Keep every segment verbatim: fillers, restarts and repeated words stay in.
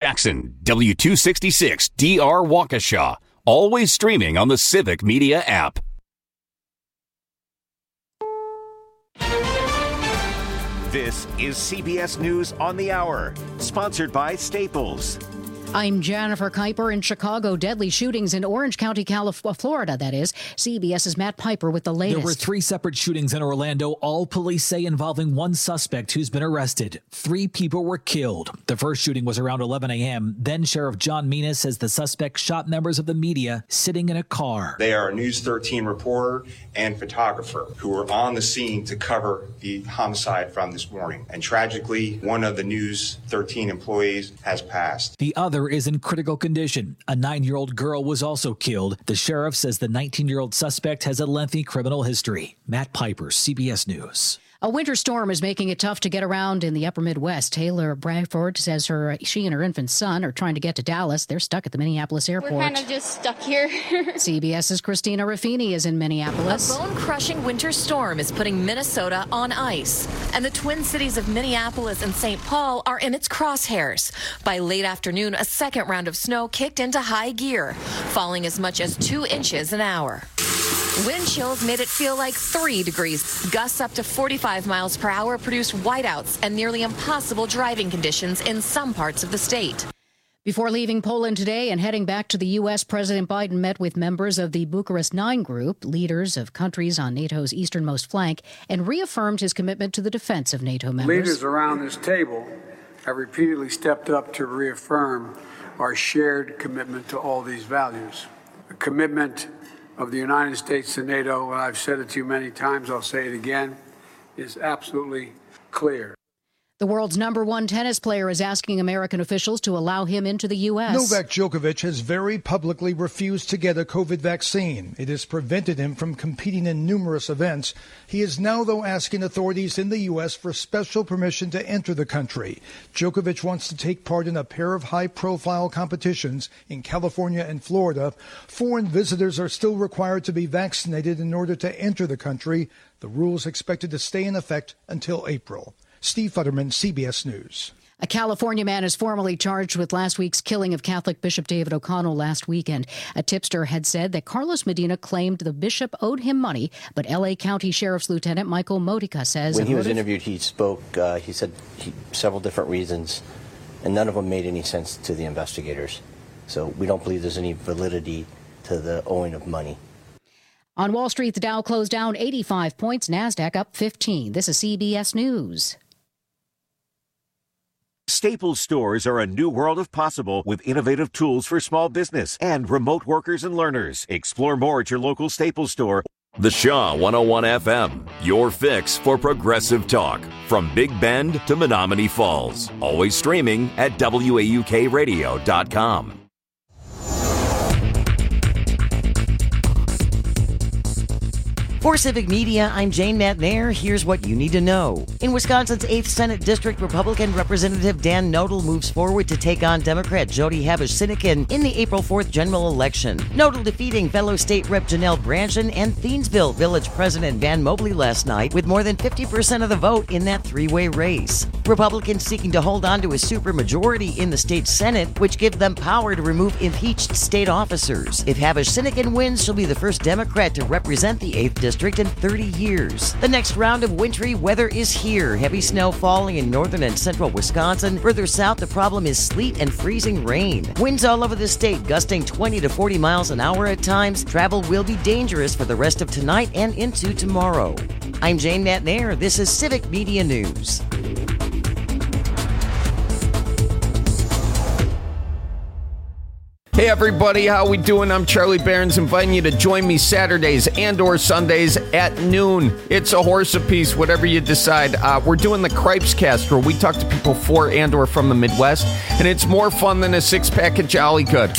Jackson, W two sixty-six D R Waukesha. Always streaming on the Civic Media app. This is C B S News on the Hour, sponsored by Staples. I'm Jennifer Kuiper in Chicago. Deadly shootings in Orange County, California, Florida, that is. CBS's Matt Piper with the latest. There were three separate shootings in Orlando, all police say involving one suspect who's been arrested. Three people were killed. The first shooting was around eleven a.m. Then Sheriff John Mina says the suspect shot members of the media sitting in a car. They are a News thirteen reporter and photographer who were on the scene to cover the homicide from this morning. And tragically, one of the News thirteen employees has passed. The other is in critical condition. A nine-year-old girl was also killed. The sheriff says the nineteen-year-old suspect has a lengthy criminal history. Matt Piper, C B S News. A winter storm is making it tough to get around in the upper Midwest. Taylor Bradford says her she and her infant son are trying to get to Dallas. They're stuck at the Minneapolis airport. We're kind of just stuck here. CBS's Christina Ruffini is in Minneapolis. A bone-crushing winter storm is putting Minnesota on ice, and the Twin Cities of Minneapolis and Saint Paul are in its crosshairs. By late afternoon, a second round of snow kicked into high gear, falling as much as two inches an hour. Wind chills made it feel like three degrees. Gusts up to forty-five miles per hour produced whiteouts and nearly impossible driving conditions in some parts of the state. Before leaving Poland today and heading back to the U S, President Biden met with members of the Bucharest Nine group, leaders of countries on NATO's easternmost flank, and reaffirmed his commitment to the defense of NATO members. Leaders around this table have repeatedly stepped up to reaffirm our shared commitment to all these values. A commitment of the United States to NATO, and I've said it to you many times, I'll say it again, is absolutely clear. The world's number one tennis player is asking American officials to allow him into the U S. Novak Djokovic has very publicly refused to get a COVID vaccine. It has prevented him from competing in numerous events. He is now, though, asking authorities in the U S for special permission to enter the country. Djokovic wants to take part in a pair of high-profile competitions in California and Florida. Foreign visitors are still required to be vaccinated in order to enter the country. The rule is expected to stay in effect until April. Steve Futterman, C B S News. A California man is formally charged with last week's killing of Catholic Bishop David O'Connell last weekend. A tipster had said that Carlos Medina claimed the bishop owed him money, but L A County Sheriff's Lieutenant Michael Modica says... When he was interviewed, he spoke, uh, he said he, several different reasons, and none of them made any sense to the investigators. So we don't believe there's any validity to the owing of money. On Wall Street, the Dow closed down eighty-five points, NASDAQ up fifteen. This is C B S News. Staples stores are a new world of possible with innovative tools for small business and remote workers and learners. Explore more at your local Staples store. The Shaw one oh one F M, your fix for progressive talk. From Big Bend to Menominee Falls. Always streaming at W A U K radio dot com. For Civic Media, I'm Jane Matnair. Here's what you need to know. In Wisconsin's eighth Senate District, Republican Representative Dan Nodal moves forward to take on Democrat Jody Habush-Sinekin in the April fourth general election. Nodal defeating fellow state rep Janelle Branchen and Thiensville Village President Van Mobley last night with more than fifty percent of the vote in that three-way race. Republicans seeking to hold on to a supermajority in the state Senate, which gives them power to remove impeached state officers. If Habush-Sinekin wins, she'll be the first Democrat to represent the eighth District District in thirty years. The next round of wintry weather is here. Heavy snow falling in northern and central Wisconsin. Further south, the problem is sleet and freezing rain. Winds all over the state gusting twenty to forty miles an hour at times. Travel will be dangerous for the rest of tonight and into tomorrow. I'm Jane Matnair. This is Civic Media News. Hey everybody, how we doing? I'm Charlie Barons, inviting you to join me Saturdays and or Sundays at noon. It's a horse apiece, whatever you decide. Uh, we're doing the Cripes Cast, where we talk to people for and or from the Midwest, and it's more fun than a six-pack of Jolly Good.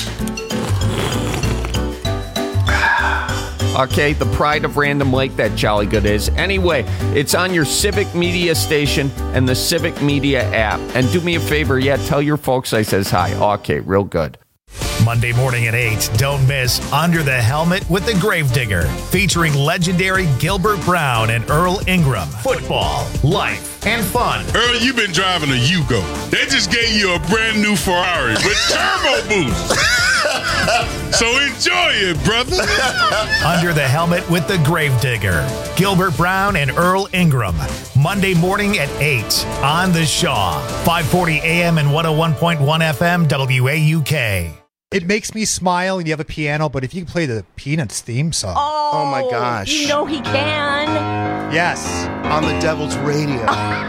Okay, the pride of Random Lake, that Jolly Good is. Anyway, it's on your Civic Media station and the Civic Media app. And do me a favor, yeah, tell your folks I says hi. Okay, real good. Monday morning at eight, don't miss Under the Helmet with the Gravedigger, featuring legendary Gilbert Brown and Earl Ingram. Football, life, and fun. Earl, you've been driving a Yugo. They just gave you a brand new Ferrari with turbo boost. So enjoy it, brother. Under the Helmet with the Gravedigger, Gilbert Brown and Earl Ingram. Monday morning at eight on The Shaw. five forty a.m. and one oh one point one F M W A U K. It makes me smile and you have a piano, but if you can play the Peanuts theme song. Oh, oh my gosh. You know he can. Yes. On the Devil's Radio.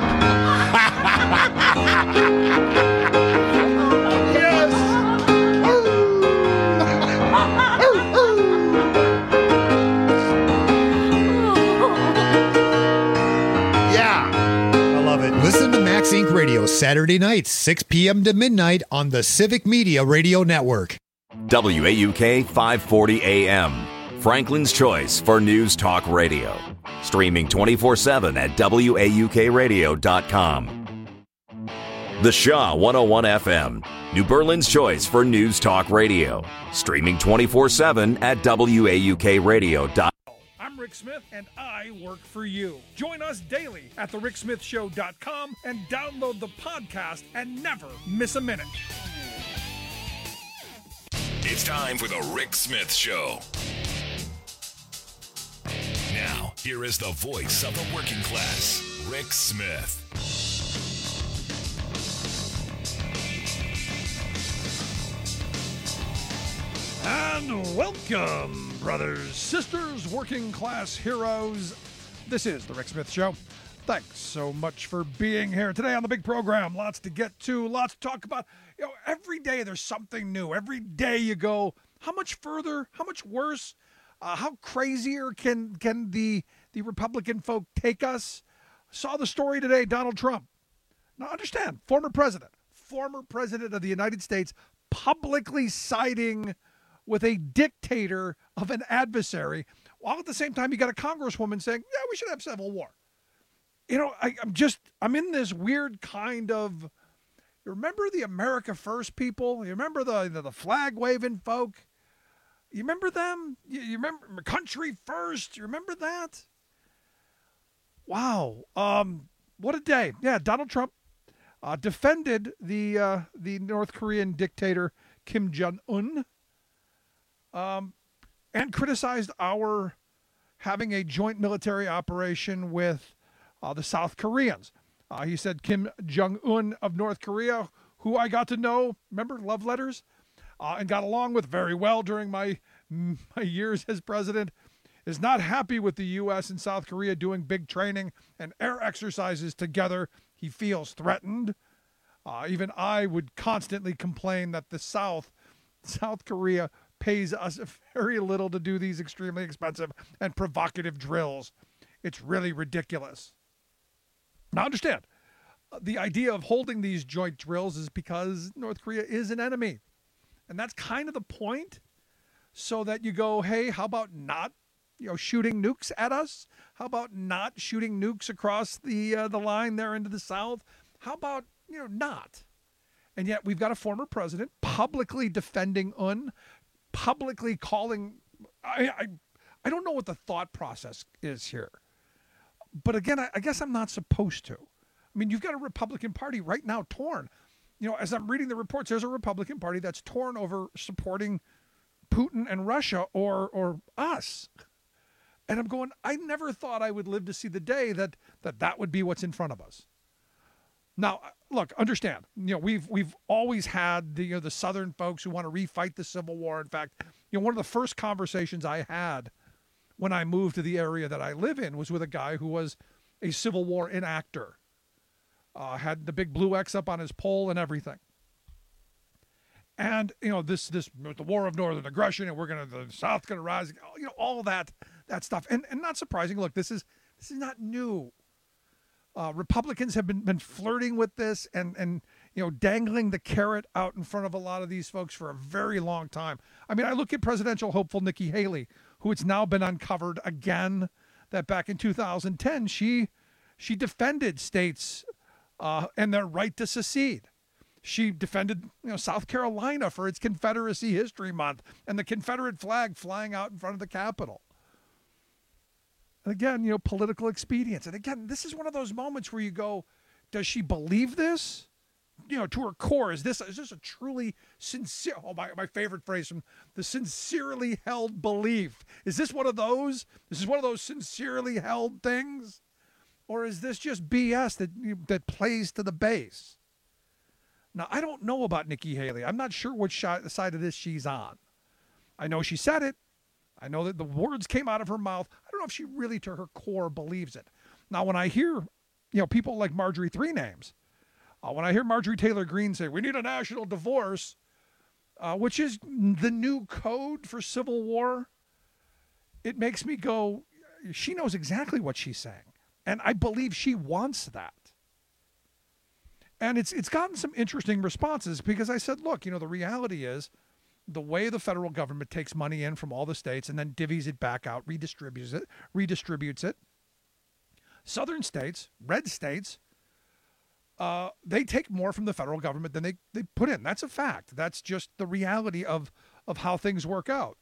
Listen to Max Incorporated. Radio Saturday nights, six p.m. to midnight on the Civic Media Radio Network. W A U K five forty A M, Franklin's choice for news talk radio. Streaming twenty-four seven at W A U K radio dot com. The Shaw one oh one F M, New Berlin's choice for news talk radio. Streaming twenty-four seven at W A U K radio dot com. I'm Rick Smith, and I work for you. Join us daily at the rick smith show dot com and download the podcast and never miss a minute. It's time for the Rick Smith Show. Now, here is the voice of the working class, Rick Smith. And welcome, brothers, sisters, working class heroes. This is the Rick Smith Show. Thanks so much for being here today on the big program. Lots to get to, lots to talk about. You know, every day there's something new. Every day you go, how much further, how much worse, uh, how crazier can can the the Republican folk take us? Saw the story today, Donald Trump. Now understand, former president, former president of the United States, publicly siding with a dictator of an adversary, while at the same time you got a congresswoman saying, yeah, we should have civil war. You know, I, I'm just, I'm in this weird kind of, you remember the America First people? You remember the the, the flag-waving folk? You remember them? You, you remember Country First? You remember that? Wow. Um, what a day. Yeah, Donald Trump uh, defended the uh, the North Korean dictator Kim Jong-un. Um, and criticized our having a joint military operation with uh, the South Koreans. Uh, he said Kim Jong-un of North Korea, who I got to know, remember, love letters, uh, and got along with very well during my, my years as president, is not happy with the U S and South Korea doing big training and air exercises together. He feels threatened. Uh, even I would constantly complain that the South, South Korea, pays us very little to do these extremely expensive and provocative drills. It's really ridiculous. Now understand, the idea of holding these joint drills is because North Korea is an enemy. And that's kind of the point, so that you go, hey, how about not, you know, shooting nukes at us? How about not shooting nukes across the uh, the line there into the South? How about, you know, not? And yet we've got a former president publicly defending Un, publicly calling, I, I I don't know what the thought process is here. But again, I, I guess I'm not supposed to. I mean, you've got a Republican Party right now torn. You know, as I'm reading the reports, there's a Republican Party that's torn over supporting Putin and Russia or or us. And I'm going, I never thought I would live to see the day that that, that would be what's in front of us. Now, look, understand, you know, we've we've always had the, you know, the Southern folks who want to refight the Civil War. In fact, you know, one of the first conversations I had when I moved to the area that I live in was with a guy who was a Civil War enactor, uh, had the big blue X up on his pole and everything. And, you know, this, this, the war of Northern aggression, and we're going to, the South's going to rise, you know, all that, that stuff. And, and not surprising, look, this is, this is not new. Uh, Republicans have been, been flirting with this and, and, you know, dangling the carrot out in front of a lot of these folks for a very long time. I mean, I look at presidential hopeful Nikki Haley, who it's now been uncovered again that back in two thousand ten, she she defended states uh, and their right to secede. She defended, you know, South Carolina for its Confederacy History Month and the Confederate flag flying out in front of the Capitol. And again, you know, political expedience. And again, this is one of those moments where you go, does she believe this? You know, to her core, is this is this a truly sincere, oh, my, my favorite phrase from the sincerely held belief. Is this one of those? This is one of those sincerely held things? Or is this just B S that that plays to the base? Now, I don't know about Nikki Haley. I'm not sure which side of this she's on. I know she said it. I know that the words came out of her mouth. I don't know if she really, to her core, believes it. Now, when I hear, you know, people like Marjorie Three Names, uh, when I hear Marjorie Taylor Greene say, we need a national divorce, uh, which is the new code for civil war, it makes me go, she knows exactly what she's saying. And I believe she wants that. And it's it's gotten some interesting responses because I said, look, you know, the reality is the way the federal government takes money in from all the states and then divvies it back out, redistributes it, redistributes it. Southern states, red states, uh, they take more from the federal government than they, they put in. That's a fact. That's just the reality of, of how things work out.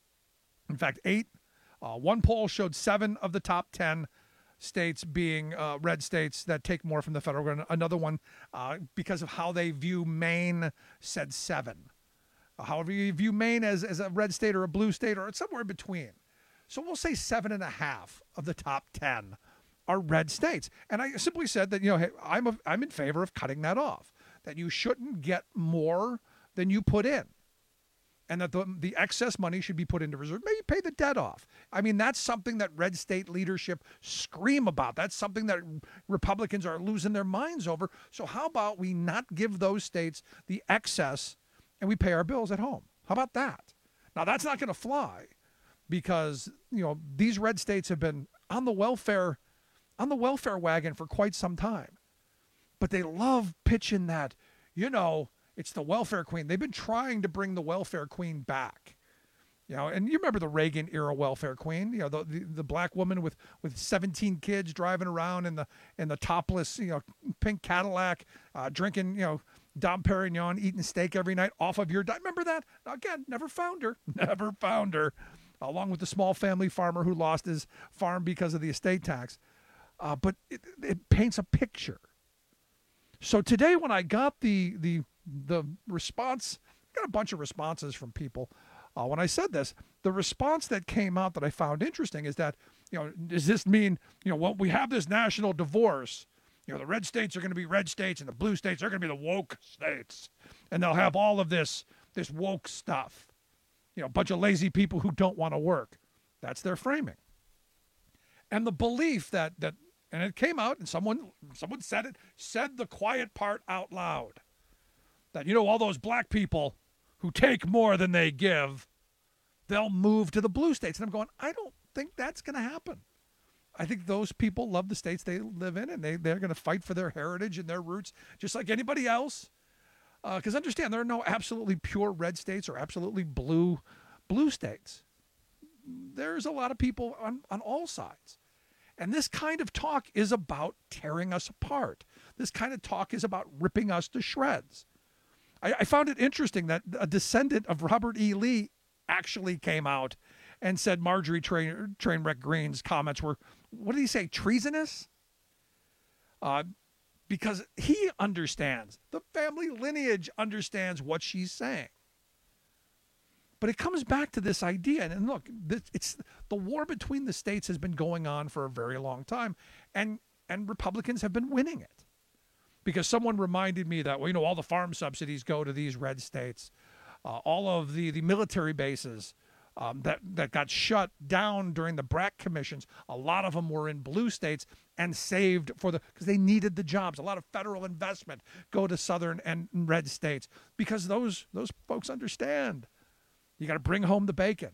In fact, eight, uh, one poll showed seven of the top ten states being uh, red states that take more from the federal government. Another one, uh, because of how they view Maine, said seven. However you view Maine as, as a red state or a blue state or somewhere in between. So we'll say seven and a half of the top ten are red states. And I simply said that, you know, hey, I'm, a, I'm in favor of cutting that off, that you shouldn't get more than you put in. And that the, the excess money should be put into reserve. Maybe pay the debt off. I mean, that's something that red state leadership scream about. That's something that Republicans are losing their minds over. So how about we not give those states the excess and we pay our bills at home? How about that? Now, that's not going to fly because, you know, these red states have been on the welfare, on the welfare wagon for quite some time. But they love pitching that, you know, it's the welfare queen. They've been trying to bring the welfare queen back. You know, and you remember the Reagan era welfare queen, you know, the, the, the black woman with, with seventeen kids driving around in the in the topless, you know, pink Cadillac, uh, drinking, you know, Dom Perignon, eating steak every night off of your diet. Remember that? Again, never found her. Never found her. Along with the small family farmer who lost his farm because of the estate tax. Uh, but it, it paints a picture. So today when I got the the the response, I got a bunch of responses from people. Uh, when I said this, the response that came out that I found interesting is that, you know, does this mean, you know, well, we have this national divorce, you know, the red states are going to be red states and the blue states are going to be the woke states. And they'll have all of this, this woke stuff, you know, a bunch of lazy people who don't want to work. That's their framing. And the belief that, that, and it came out and someone, someone said it, said the quiet part out loud. That, you know, all those black people who take more than they give, they'll move to the blue states. And I'm going, I don't think that's going to happen. I think those people love the states they live in, and they, they're going to fight for their heritage and their roots just like anybody else. Because uh, understand, there are no absolutely pure red states or absolutely blue blue states. There's a lot of people on, on all sides. And this kind of talk is about tearing us apart. This kind of talk is about ripping us to shreds. I, I found it interesting that a descendant of Robert E. Lee actually came out and said Marjorie Train, Trainwreck Greene's comments were, what did he say, treasonous? Uh, because he understands, the family lineage understands what she's saying. But it comes back to this idea, and, and look, this, it's the war between the states has been going on for a very long time, and and Republicans have been winning it. Because someone reminded me that, well, you know, all the farm subsidies go to these red states. Uh, all of the, the military bases um, that, that got shut down during the BRAC commissions, a lot of them were in blue states and saved for the, because they needed the jobs. A lot of federal investment go to southern and red states because those those folks understand. You got to bring home the bacon.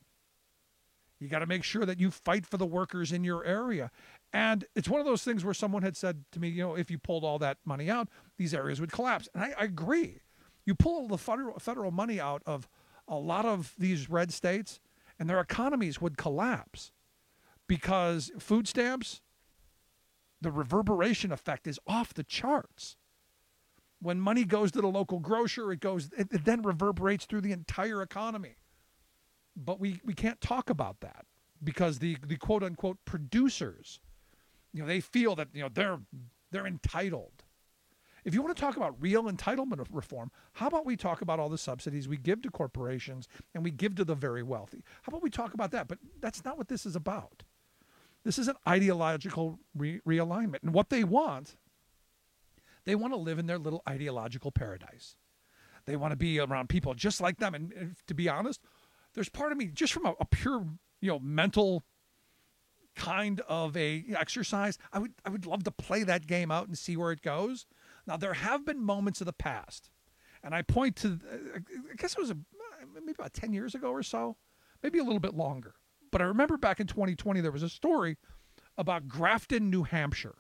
You got to make sure that you fight for the workers in your area. And it's one of those things where someone had said to me, you know, if you pulled all that money out, these areas would collapse. And I, I agree. You pull the federal, federal money out of a lot of these red states, and their economies would collapse because food stamps, the reverberation effect is off the charts. When money goes to the local grocer, it goes, it, it then reverberates through the entire economy. But we, we can't talk about that because the, the quote unquote producers, you know, they feel that, you know, they're, they're entitled. If you want to talk about real entitlement reform, how about we talk about all the subsidies we give to corporations and we give to the very wealthy? How about we talk about that? But that's not what this is about. This is an ideological re- realignment. And what they want, they want to live in their little ideological paradise. They want to be around people just like them. And, and to be honest, there's part of me, just from a, a pure, you know, mental kind of a exercise, I would I would love to play that game out and see where it goes. Now, there have been moments of the past, and I point to, I guess it was a, maybe about ten years ago or so, maybe a little bit longer. But I remember back in twenty twenty, there was a story about Grafton, New Hampshire.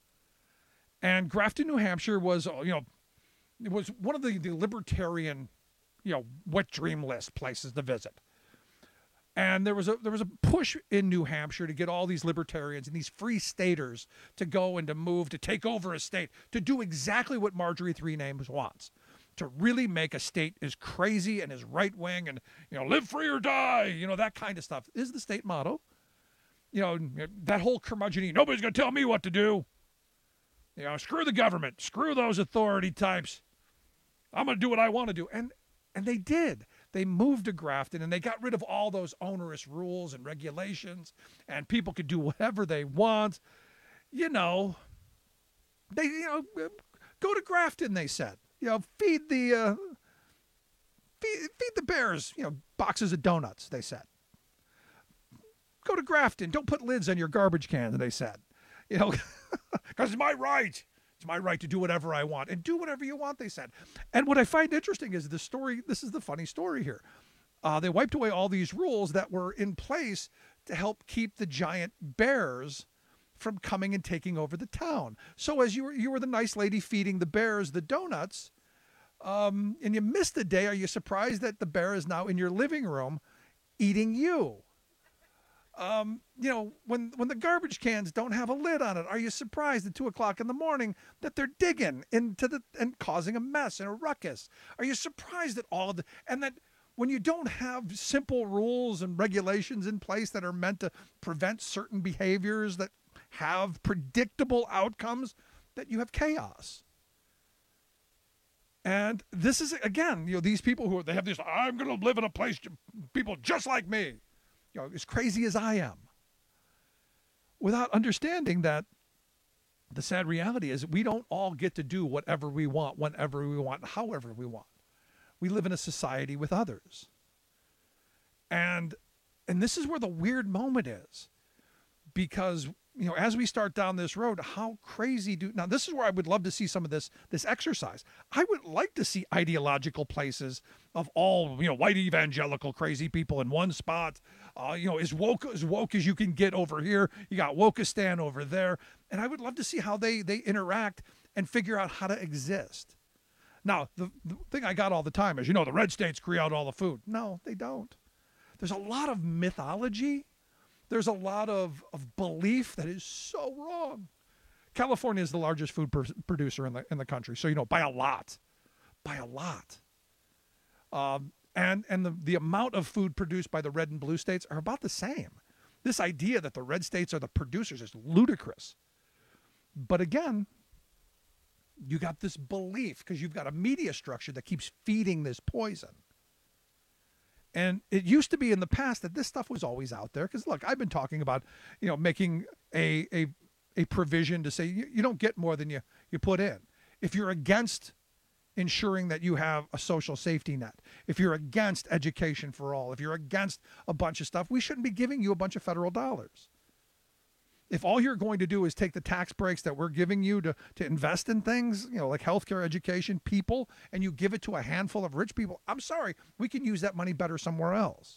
And Grafton, New Hampshire was, you know, it was one of the, the libertarian, you know, wet dream list places to visit. And there was a there was a push in New Hampshire to get all these libertarians and these free staters to go and to move, to take over a state, to do exactly what Marjorie Three Names wants, to really make a state as crazy and as right-wing and, you know, live free or die, you know, that kind of stuff. This is the state motto. You know, that whole curmudgeon, nobody's going to tell me what to do. You know, screw the government, screw those authority types. I'm going to do what I want to do. And and they did. They moved to Grafton, and they got rid of all those onerous rules and regulations, and people could do whatever they want. You know, they, you know, go to Grafton, they said. You know, feed the, uh, feed, feed the bears, you know, boxes of donuts, they said. Go to Grafton. Don't put lids on your garbage cans, they said. You know, because it's my right. It's my right to do whatever I want. And do whatever you want, they said. And what I find interesting is the story, this is the funny story here. Uh, they wiped away all these rules that were in place to help keep the giant bears from coming and taking over the town. So as you were, you were the nice lady feeding the bears the donuts, um, and you missed a day, are you surprised that the bear is now in your living room eating you? Um, you know, when when the garbage cans don't have a lid on it, are you surprised at two o'clock in the morning that they're digging into the and causing a mess and a ruckus? Are you surprised at all of the and that when you don't have simple rules and regulations in place that are meant to prevent certain behaviors that have predictable outcomes, that you have chaos? And this is, again, you know, these people who they have this, I'm going to live in a place, people just like me. You know, as crazy as I am, without understanding that the sad reality is we don't all get to do whatever we want, whenever we want, however we want. We live in a society with others. And and this is where the weird moment is, because, you know, as we start down this road, how crazy do, now this is where I would love to see some of this, this exercise. I would like to see ideological places of all, you know, white evangelical crazy people in one spot, uh, you know, as woke, as woke as you can get over here. You got Wokistan over there. And I would love to see how they, they interact and figure out how to exist. Now, the, the thing I got all the time is, you know, the red states create all the food. No, they don't. There's a lot of mythology. There's a lot of, of belief that is so wrong. California is the largest food per- producer in the in the country. So, you know, by a lot, by a lot. Um, and and the, the amount of food produced by the red and blue states are about the same. This idea that the red states are the producers is ludicrous. But again, you got this belief because you've got a media structure that keeps feeding this poison. And it used to be in the past that this stuff was always out there. Because, look, I've been talking about, you know, making a a, a provision to say you, you don't get more than you, you put in. If you're against ensuring that you have a social safety net, if you're against education for all, if you're against a bunch of stuff, we shouldn't be giving you a bunch of federal dollars. If all you're going to do is take the tax breaks that we're giving you to, to invest in things, you know, like healthcare, education, people, and you give it to a handful of rich people, I'm sorry, we can use that money better somewhere else.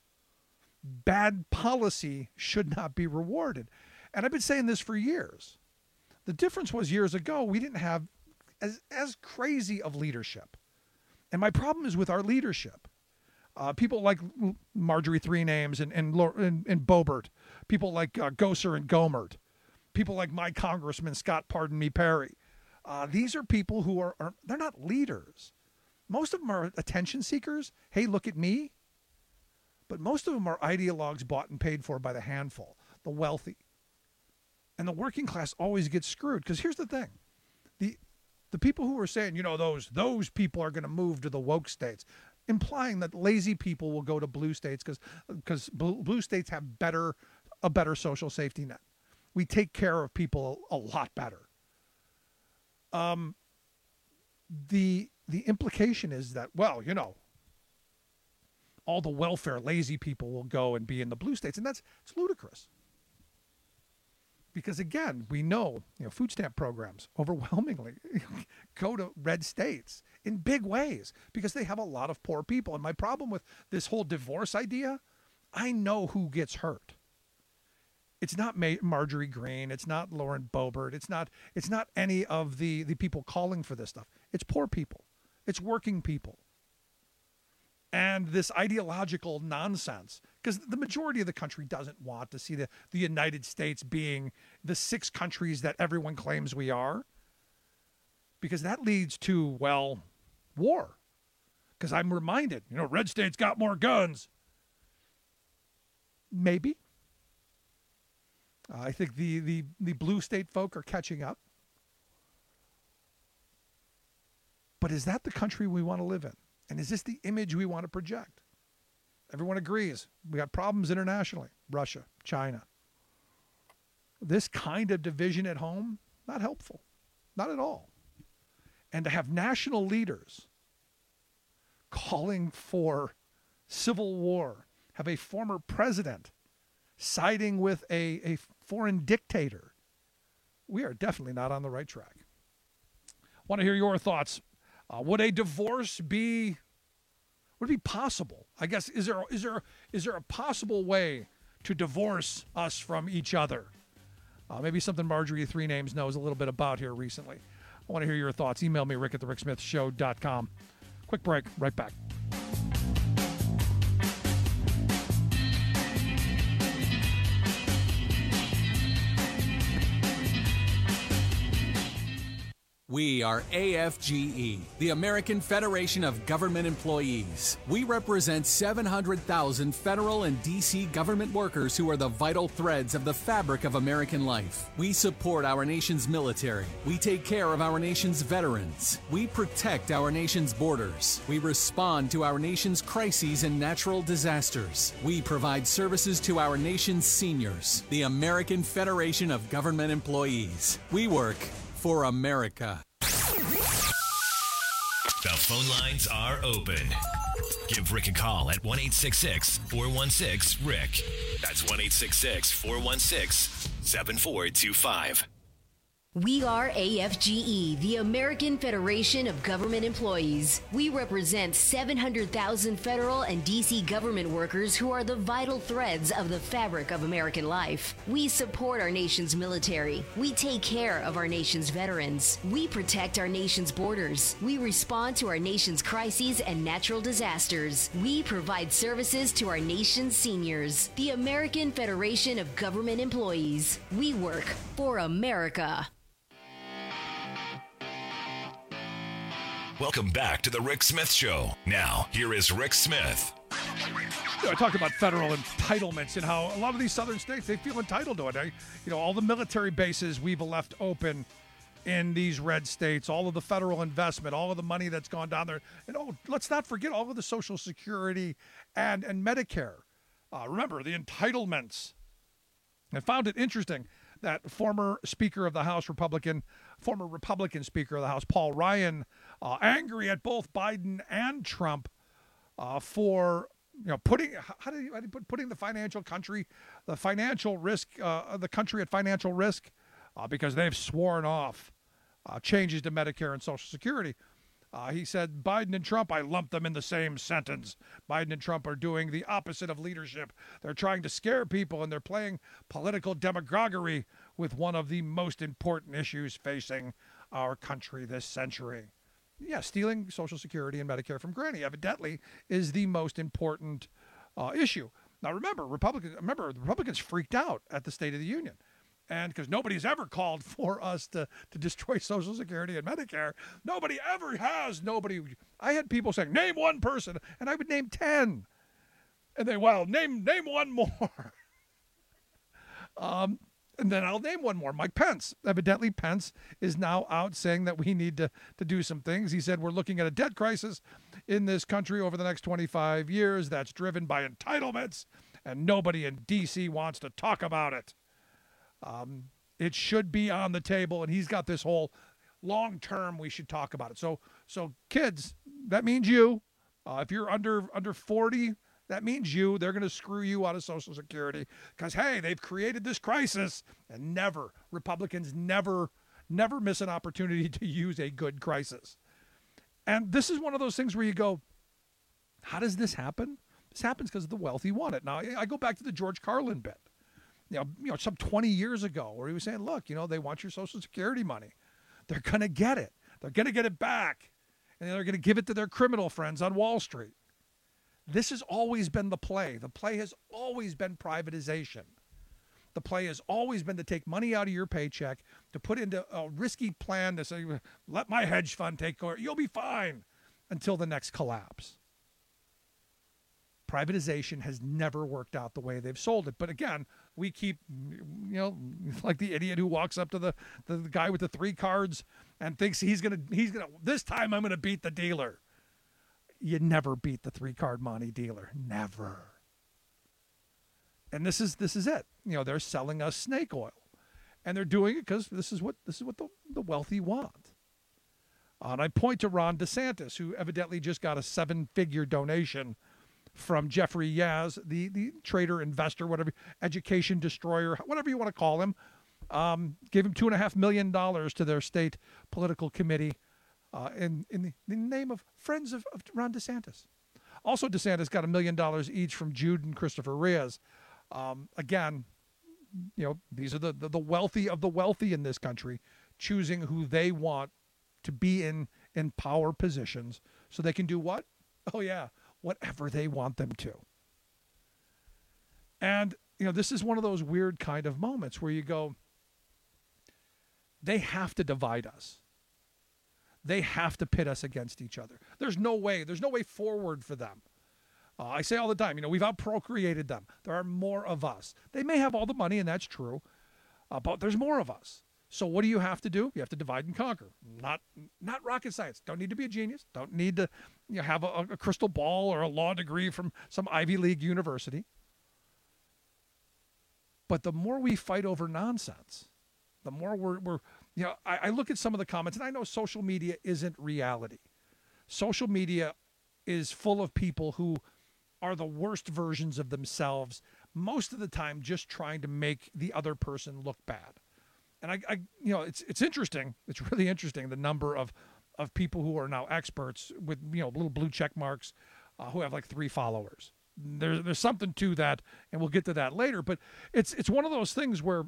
Bad policy should not be rewarded. And I've been saying this for years. The difference was years ago, we didn't have as, as crazy of leadership. And my problem is with our leadership. Uh, people like Marjorie Three Names and and, and, and Boebert, people like uh, Gosar and Gohmert, people like my congressman, Scott Pardon Me Perry, Uh, these are people who are, are, they're not leaders. Most of them are attention seekers. Hey, look at me. But most of them are ideologues bought and paid for by the handful, the wealthy. And the working class always gets screwed. Because here's the thing. The the people who are saying, you know, those those people are going to move to the woke states, implying that lazy people will go to blue states because because blue, blue states have better a better social safety net. We take care of people a, a lot better. Um, the the implication is that, well, you know, all the welfare lazy people will go and be in the blue states, and that's it's ludicrous. Because again, we know, you know, food stamp programs overwhelmingly go to red states in big ways because they have a lot of poor people. And my problem with this whole divorce idea, I know who gets hurt. It's not Ma- Marjorie Greene. It's not Lauren Boebert. It's not. It's not any of the the people calling for this stuff. It's poor people. It's working people. And this ideological nonsense, because the majority of the country doesn't want to see the, the United States being the six countries that everyone claims we are, because that leads to, well, war. Because I'm reminded, you know, red states got more guns. Maybe. Uh, I think the, the, the blue state folk are catching up. But is that the country we want to live in? And is this the image we want to project? Everyone agrees. We got problems internationally. Russia, China. This kind of division at home, not helpful. Not at all. And to have national leaders calling for civil war, have a former president siding with a, a foreign dictator, we are definitely not on the right track. Want to hear your thoughts. Uh, would a divorce be, would it be possible? I guess, is there, is there, is there a possible way to divorce us from each other? Uh, maybe something Marjorie Three Names knows a little bit about here recently. I want to hear your thoughts. Email me, Rick at the Rick Smith Show dot com. Quick break, right back. We are A F G E, the American Federation of Government Employees. We represent seven hundred thousand federal and D C government workers who are the vital threads of the fabric of American life. We support our nation's military. We take care of our nation's veterans. We protect our nation's borders. We respond to our nation's crises and natural disasters. We provide services to our nation's seniors. The American Federation of Government Employees. We work for America. The phone lines are open. Give Rick a call at one eight six six, four one six, Rick. That's one eight six six, four one six, seven four two five. We are A F G E, the American Federation of Government Employees. We represent seven hundred thousand federal and D C government workers who are the vital threads of the fabric of American life. We support our nation's military. We take care of our nation's veterans. We protect our nation's borders. We respond to our nation's crises and natural disasters. We provide services to our nation's seniors. The American Federation of Government Employees. We work for America. Welcome back to the Rick Smith Show. Now, here is Rick Smith. You know, I talked about federal entitlements and how a lot of these southern states, they feel entitled to it. I, you know, all the military bases we've left open in these red states, all of the federal investment, all of the money that's gone down there. And oh, let's not forget all of the Social Security and, and Medicare. Uh, remember, the entitlements. I found it interesting that former Speaker of the House, Republican, former Republican Speaker of the House, Paul Ryan, uh, angry at both Biden and Trump uh, for you know putting how do you, how do you put putting the financial country, the financial risk, uh, the country at financial risk, uh, because they've sworn off uh, changes to Medicare and Social Security. Uh, he said, Biden and Trump, I lump them in the same sentence. Biden and Trump are doing the opposite of leadership. They're trying to scare people, and they're playing political demagoguery with one of the most important issues facing our country this century. Yeah, stealing Social Security and Medicare from Granny, evidently, is the most important uh, issue. Now, remember, Republicans, remember, the Republicans freaked out at the State of the Union. And because nobody's ever called for us to, to destroy Social Security and Medicare. Nobody ever has. Nobody. I had people saying, name one person. And I would name ten. And they, well, name name one more. um, and then I'll name one more. Mike Pence. Evidently, Pence is now out saying that we need to, to do some things. He said we're looking at a debt crisis in this country over the next twenty-five years that's driven by entitlements. And nobody in D C wants to talk about it. Um, it should be on the table, and he's got this whole long term. We should talk about it. So, so kids, that means you. Uh, if you're under under forty, that means you. They're going to screw you out of Social Security because hey, they've created this crisis, and never Republicans never never miss an opportunity to use a good crisis. And this is one of those things where you go, how does this happen? This happens because the wealthy want it. Now I go back to the George Carlin bit. You know, you know, some twenty years ago where he was saying, look, you know, they want your Social Security money. They're going to get it. They're going to get it back. And they're going to give it to their criminal friends on Wall Street. This has always been the play. The play has always been privatization. The play has always been to take money out of your paycheck, to put into a risky plan to say, let my hedge fund take care. You'll be fine until the next collapse. Privatization has never worked out the way they've sold it. But again, we keep, you know, like the idiot who walks up to the, the, the guy with the three cards and thinks he's going to, he's going to, this time I'm going to beat the dealer. You never beat the three card money dealer. Never. And this is, this is it. You know, they're selling us snake oil and they're doing it because this is what, this is what the, the wealthy want. Uh, and I point to Ron DeSantis, who evidently just got a seven figure donation from Jeffrey Yaz, the, the trader, investor, whatever, education destroyer, whatever you want to call him, um, gave him two and a half million dollars to their state political committee uh, in, in the, the name of Friends of, of Ron DeSantis. Also, DeSantis got a million dollars each from Jude and Christopher Reyes. Um, again, you know, these are the, the, the wealthy of the wealthy in this country choosing who they want to be in, in power positions so they can do what? Oh, yeah. Whatever they want them to. And, you know, this is one of those weird kind of moments where you go, they have to divide us. They have to pit us against each other. There's no way. There's no way forward for them. Uh, I say all the time, you know, we've outprocreated them. There are more of us. They may have all the money, and that's true, uh, but there's more of us. So what do you have to do? You have to divide and conquer. Not not rocket science. Don't need to be a genius. Don't need to you know, have a, a crystal ball or a law degree from some Ivy League university. But the more we fight over nonsense, the more we're, we're you know, I, I look at some of the comments, and I know social media isn't reality. Social media is full of people who are the worst versions of themselves, most of the time just trying to make the other person look bad. And I, I, you know, it's it's interesting. It's really interesting the number of, of people who are now experts with you know little blue check marks, uh, who have like three followers. There's there's something to that, and we'll get to that later. But it's it's one of those things where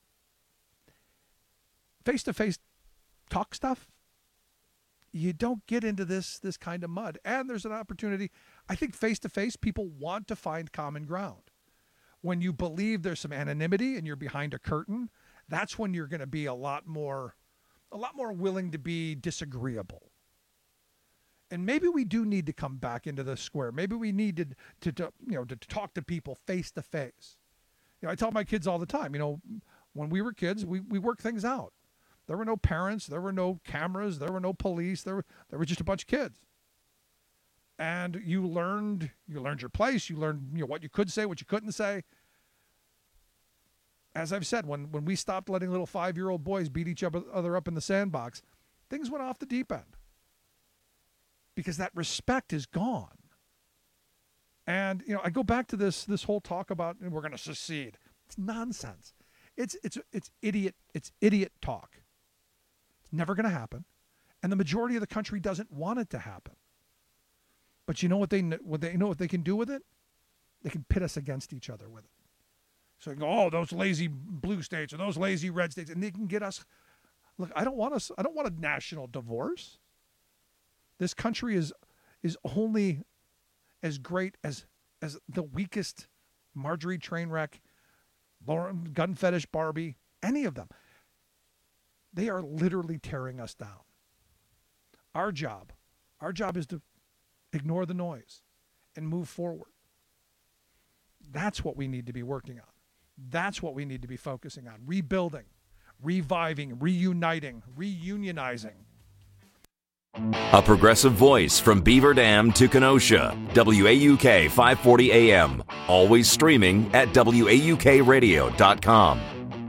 face to face talk stuff, you don't get into this this kind of mud. And there's an opportunity. I think face to face people want to find common ground. When you believe there's some anonymity and you're behind a curtain, that's when you're going to be a lot more, a lot more willing to be disagreeable. And maybe we do need to come back into the square. Maybe we need to, to, to you know, to talk to people face to face. You know, I tell my kids all the time, you know, when we were kids, we, we worked things out. There were no parents, there were no cameras, there were no police, there were, there were just a bunch of kids. And you learned, you learned your place, you learned, you know, what you could say, what you couldn't say. As I've said, when, when we stopped letting little five-year-old boys beat each other up in the sandbox, things went off the deep end. Because that respect is gone. And, you know, I go back to this this whole talk about we're going to secede. It's nonsense. It's it's it's idiot it's idiot talk. It's never going to happen. And the majority of the country doesn't want it to happen. But you know what they what they you know what they can do with it? They can pit us against each other with it. So you go, oh, those lazy blue states or those lazy red states, and they can get us. Look, I don't want us. I don't want a national divorce. This country is is only as great as as the weakest Marjorie Trainwreck, Lauren Gun Fetish Barbie, any of them. They are literally tearing us down. Our job, our job is to ignore the noise and move forward. That's what we need to be working on. That's what we need to be focusing on. Rebuilding, reviving, reuniting, reunionizing. A progressive voice from Beaver Dam to Kenosha. W A U K five forty A M. Always streaming at W A U K radio dot com.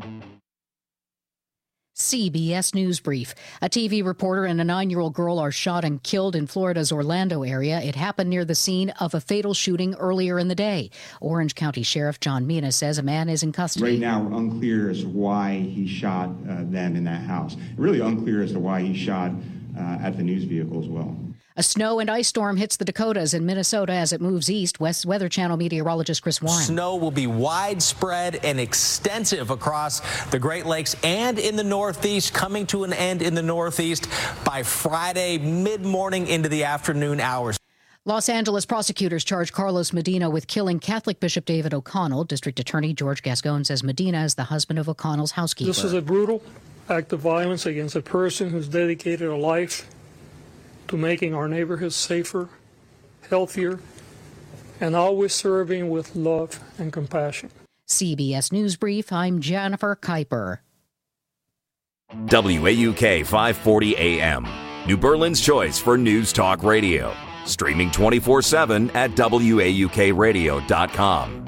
C B S News Brief. A T V reporter and a nine-year-old girl are shot and killed in Florida's Orlando area. It happened near the scene of a fatal shooting earlier in the day. Orange County Sheriff John Mina says a man is in custody. Right now, we're unclear as to why he shot uh, them in that house. Really unclear as to why he shot uh, at the news vehicle as well. A snow and ice storm hits the Dakotas and Minnesota as it moves east. West Weather Channel meteorologist Chris Warren. Snow will be widespread and extensive across the Great Lakes and in the Northeast, coming to an end in the Northeast by Friday mid-morning into the afternoon hours. Los Angeles prosecutors charge Carlos Medina with killing Catholic Bishop David O'Connell. District Attorney George Gascon says Medina is the husband of O'Connell's housekeeper. This is a brutal act of violence against a person who's dedicated a life to making our neighborhoods safer, healthier, and always serving with love and compassion. C B S News Brief, I'm Jennifer Kuiper. W A U K five forty A M. New Berlin's choice for News Talk Radio. Streaming twenty-four seven at W A U K radio dot com.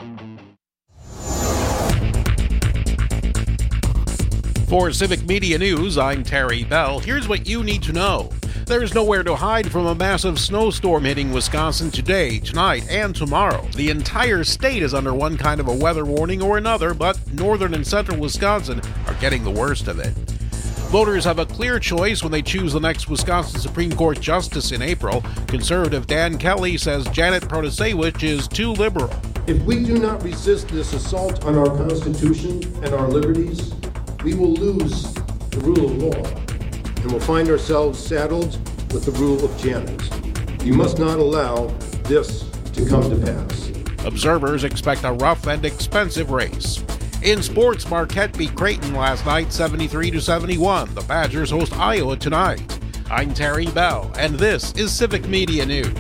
For Civic Media News, I'm Terry Bell. Here's what you need to know. There's nowhere to hide from a massive snowstorm hitting Wisconsin today, tonight, and tomorrow. The entire state is under one kind of a weather warning or another, but northern and central Wisconsin are getting the worst of it. Voters have a clear choice when they choose the next Wisconsin Supreme Court justice in April. Conservative Dan Kelly says Janet Protasewicz is too liberal. If we do not resist this assault on our Constitution and our liberties, we will lose the rule of law and will find ourselves saddled with the rule of Janet. We must not allow this to come to pass. Observers expect a rough and expensive race. In sports, Marquette beat Creighton last night seventy-three to seventy-one. The Badgers host Iowa tonight. I'm Terry Bell, and this is Civic Media News.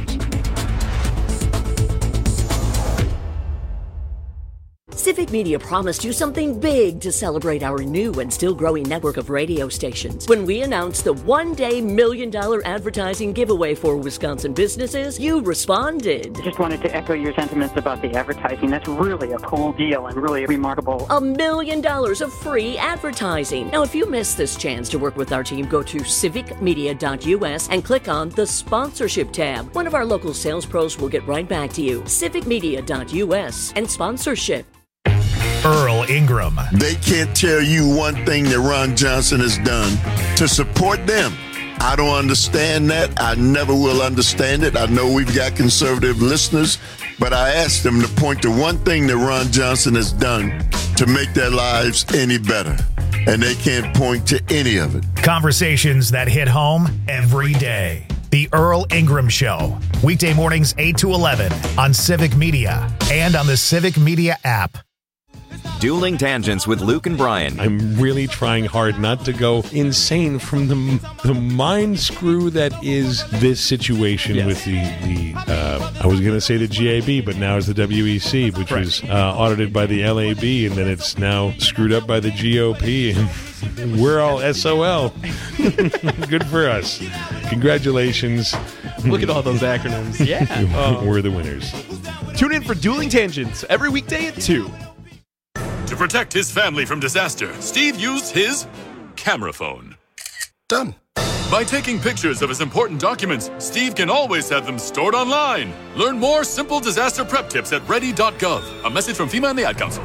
Civic Media promised you something big to celebrate our new and still growing network of radio stations. When we announced the one-day million dollar advertising giveaway for Wisconsin businesses, you responded. Just wanted to echo your sentiments about the advertising. That's really a cool deal and really remarkable. A million dollars of free advertising. Now, if you missed this chance to work with our team, go to civic media dot U S and click on the sponsorship tab. One of our local sales pros will get right back to you. civic media dot U S and sponsorship. Earl Ingram. They can't tell you one thing that Ron Johnson has done to support them. I don't understand that. I never will understand it. I know we've got conservative listeners, but I asked them to point to one thing that Ron Johnson has done to make their lives any better. And they can't point to any of it. Conversations that hit home every day. The Earl Ingram Show. Weekday mornings eight to eleven on Civic Media and on the Civic Media app. Dueling Tangents with Luke and Brian. I'm really trying hard not to go insane from the the mind screw that is this situation yes. with the, the uh, I was going to say the G A B, but now it's the W E C, which right. was uh, audited by the L A B, and then it's now screwed up by the G O P, and we're all S O L. Good for us. Congratulations. Look at all those acronyms. Yeah. uh, we're the winners. Tune in for Dueling Tangents every weekday at two. To protect his family from disaster, Steve used his camera phone. Done. By taking pictures of his important documents, Steve can always have them stored online. Learn more simple disaster prep tips at ready dot gov. A message from FEMA and the Ad Council.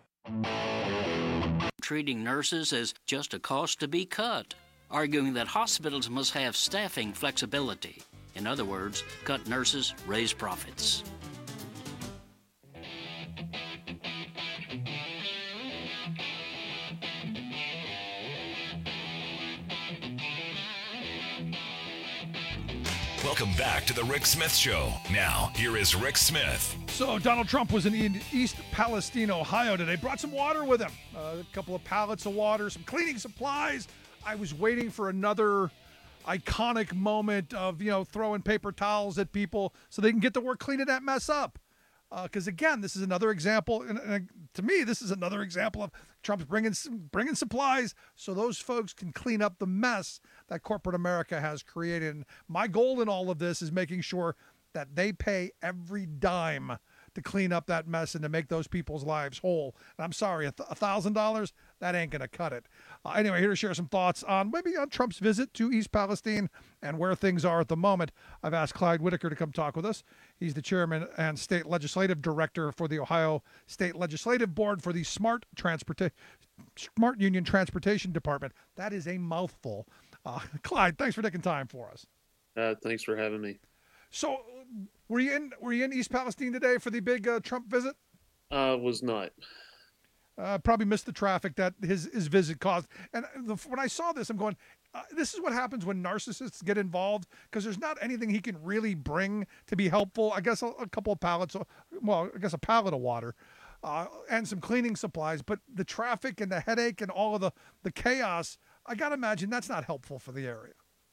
Treating nurses as just a cost to be cut, arguing that hospitals must have staffing flexibility. In other words, cut nurses, raise profits. Welcome back to the Rick Smith Show. Now, here is Rick Smith. So Donald Trump was in East Palestine, Ohio today. Brought some water with him. Uh, a couple of pallets of water, some cleaning supplies. I was waiting for another iconic moment of, you know, throwing paper towels at people so they can get to work cleaning that mess up. Because, uh, again, this is another example, and, and to me, this is another example of Trump's bringing bringing supplies so those folks can clean up the mess that corporate America has created. And my goal in all of this is making sure that they pay every dime to clean up that mess and to make those people's lives whole. And I'm sorry, a thousand dollars, that ain't going to cut it. Uh, anyway, here to share some thoughts on maybe on Trump's visit to East Palestine and where things are at the moment. I've asked Clyde Whitaker to come talk with us. He's the chairman and state legislative director for the Ohio State Legislative Board for the Smart Transportation Smart Union Transportation Department. That is a mouthful. Uh, Clyde, thanks for taking time for us. Uh, thanks for having me. So, were you in were you in East Palestine today for the big uh, Trump visit? Uh, was not. Uh, probably missed the traffic that his, his visit caused. And the, when I saw this, I'm going, uh, this is what happens when narcissists get involved, because there's not anything he can really bring to be helpful. I guess a, a couple of pallets, well, I guess a pallet of water uh, and some cleaning supplies. But the traffic and the headache and all of the, the chaos, I got to imagine that's not helpful for the area.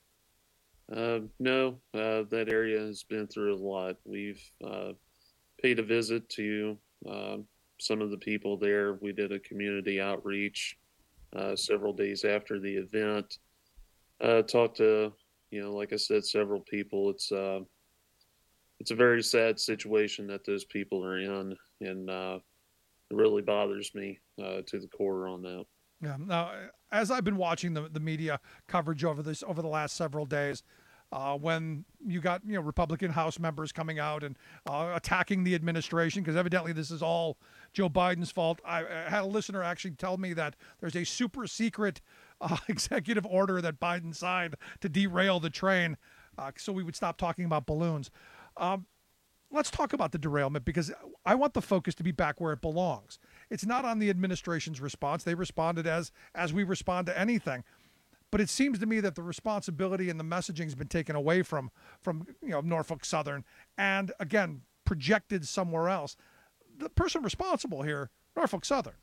Uh, no, uh, that area has been through a lot. We've uh, paid a visit to uh, some of the people there. We did a community outreach uh, several days after the event. Uh, talked to, you know, like I said, several people. It's uh, it's a very sad situation that those people are in, and uh, it really bothers me uh, to the core on that. Yeah. Now, as I've been watching the the media coverage over this over the last several days, uh, when you got you know Republican House members coming out and uh, attacking the administration, because evidently this is all Joe Biden's fault. I, I had a listener actually tell me that there's a super secret uh, executive order that Biden signed to derail the train, uh, so we would stop talking about balloons. Um, Let's talk about the derailment, because I want the focus to be back where it belongs. It's not on the administration's response. They responded as as we respond to anything. But it seems to me that the responsibility and the messaging has been taken away from, from you know, Norfolk Southern and, again, projected somewhere else. The person responsible here, Norfolk Southern.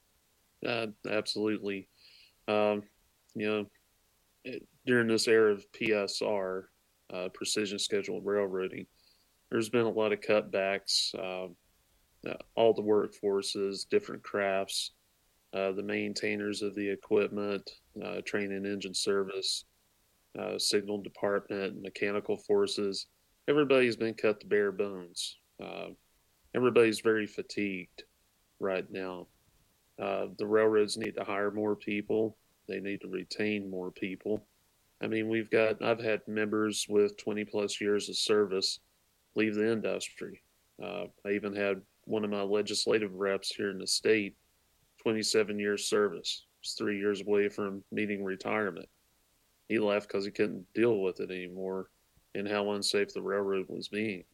Uh, absolutely. Um, you know, it, during this era of P S R, uh, precision scheduled railroading, there's been a lot of cutbacks, uh, uh, all the workforces, different crafts, uh, the maintainers of the equipment, uh, train and engine service, uh, signal department, mechanical forces. Everybody's been cut to bare bones. Uh, everybody's very fatigued right now. Uh, the railroads need to hire more people. They need to retain more people. I mean, we've got, I've had members with twenty plus years of service leave the industry. Uh, I even had one of my legislative reps here in the state, twenty-seven years service. He's three years away from meeting retirement. He left because he couldn't deal with it anymore and how unsafe the railroad was being.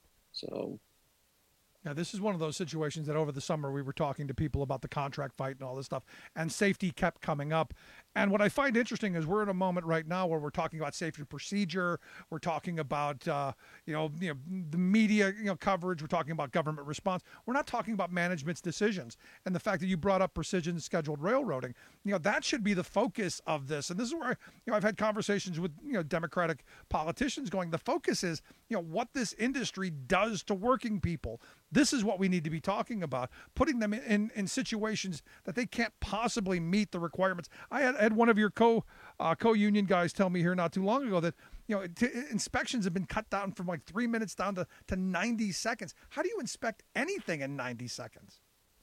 So. Now, this is one of those situations that over the summer we were talking to people about the contract fight and all this stuff, and safety kept coming up. And what I find interesting is we're in a moment right now where we're talking about safety procedure. We're talking about, uh, you know, you know, the media, you know, coverage. We're talking about government response. We're not talking about management's decisions. And the fact that you brought up precision scheduled railroading, you know, that should be the focus of this. And this is where, you know, I've had conversations with, you know, Democratic politicians going, the focus is, you know, what this industry does to working people. This is what we need to be talking about, putting them in, in situations that they can't possibly meet the requirements. I had, had one of your co uh, co-union guys tell me here not too long ago that, you know, t- inspections have been cut down from like three minutes down to, to ninety seconds. How do you inspect anything in ninety seconds?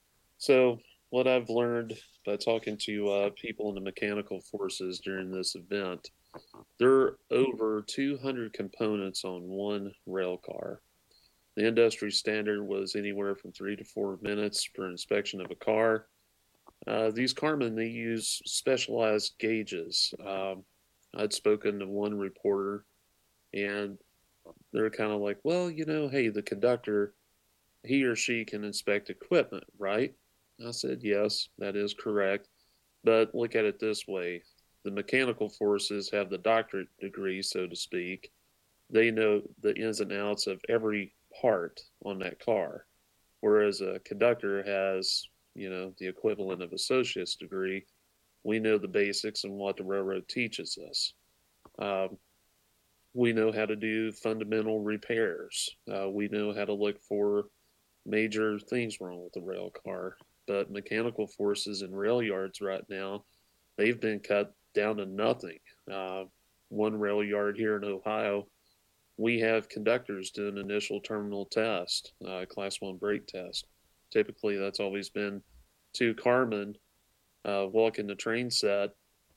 So what I've learned by talking to uh, people in the mechanical forces during this event, there are over two hundred components on one rail car. The industry standard was anywhere from three to four minutes for inspection of a car. Uh, these carmen, they use specialized gauges. Um, I'd spoken to one reporter, and they're kind of like, well, you know, hey, the conductor, he or she can inspect equipment, right? I said, yes, that is correct. But look at it this way. The mechanical forces have the doctorate degree, so to speak. they know the ins and outs of every part on that car, whereas a conductor has, you know, the equivalent of associate's degree. We know the basics and what the railroad teaches us. Um, we know how to do fundamental repairs. Uh, we know how to look for major things wrong with the rail car. But mechanical forces in rail yards right now, they've been cut down to nothing. Uh, one rail yard here in Ohio, we have conductors doing initial terminal test, uh, class one brake test. Typically, that's always been two carmen uh, walking the train set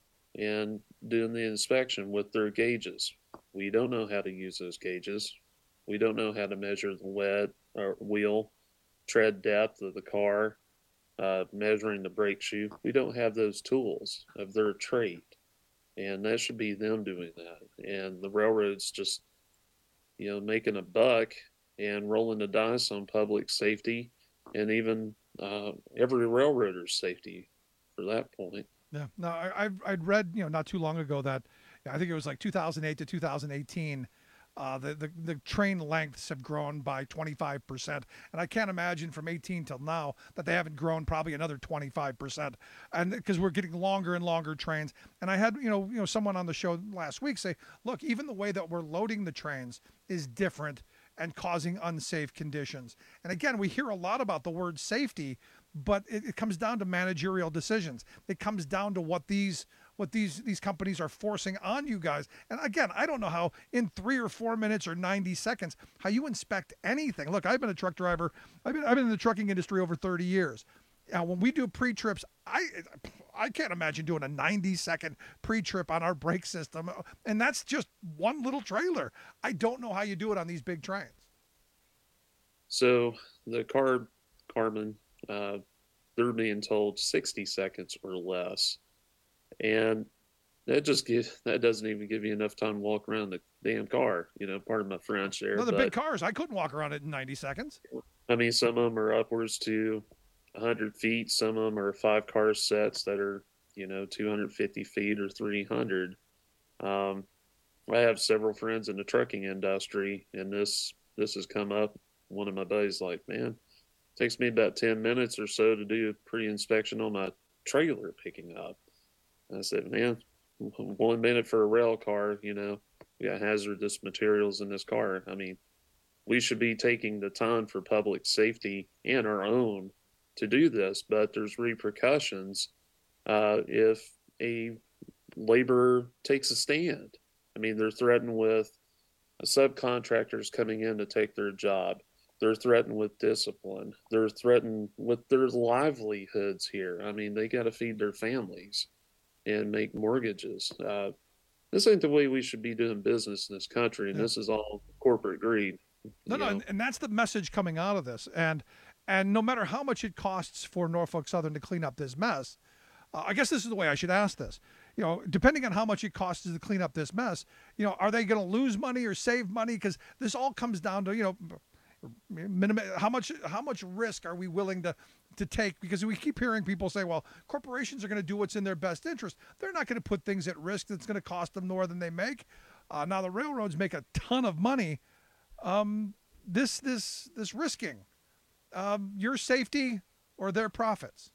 and doing the inspection with their gauges. We don't know how to use those gauges. We don't know how to measure the wet or wheel, tread depth of the car, uh, measuring the brake shoe. We don't have those tools of their trade, and that should be them doing that. And the railroads just, you know, making a buck and rolling the dice on public safety and even uh, every railroader's safety for that point. Yeah, no, I, I've I'd read, you know, not too long ago that I think it was like two thousand eight to two thousand eighteen, uh, the, the the train lengths have grown by twenty-five percent, and I can't imagine from eighteen till now that they haven't grown probably another twenty-five percent, and because we're getting longer and longer trains. And I had, you know, you know, someone on the show last week say, look, even the way that we're loading the trains is different and causing unsafe conditions. And again, we hear a lot about the word safety, but it, it comes down to managerial decisions. It comes down to what these what these these companies are forcing on you guys. And again, I don't know how in three or four minutes or ninety seconds how you inspect anything. Look, I've been a truck driver. I've been I've been in the trucking industry over thirty years. Now, when we do pre-trips, I I can't imagine doing a ninety second pre-trip on our brake system, and that's just one little trailer. I don't know how you do it on these big trains. So the car Carmen, uh, they're being told sixty seconds or less, and that just gives that doesn't even give you enough time to walk around the damn car. You know, pardon my French there. No, the but, big cars, I couldn't walk around it in ninety seconds. I mean, some of them are upwards to one hundred feet. Some of them are five car sets that are, you know, two hundred fifty feet or three hundred. Um, I have several friends in the trucking industry, and this this has come up. One of my buddies like, man, it takes me about ten minutes or so to do a pre-inspection on my trailer picking up. And I said, man, one minute for a rail car, you know, we got hazardous materials in this car. I mean, we should be taking the time for public safety and our own to do this, but there's repercussions uh, if a laborer takes a stand. I mean, they're threatened with subcontractors coming in to take their job. They're threatened with discipline. They're threatened with their livelihoods here. I mean, they got to feed their families and make mortgages. Uh, this ain't the way we should be doing business in this country, and yeah. This is all corporate greed. No, no, and, and that's the message coming out of this. And and no matter how much it costs for Norfolk Southern to clean up this mess, uh, I guess this is the way I should ask this. You know, depending on how much it costs to clean up this mess, you know, are they going to lose money or save money? Because this all comes down to, you know, minimum, how much how much risk are we willing to to take? Because we keep hearing people say, well, corporations are going to do what's in their best interest. They're not going to put things at risk that's going to cost them more than they make. Uh, now the railroads make a ton of money. Um, this this this risking um, your safety or their profits.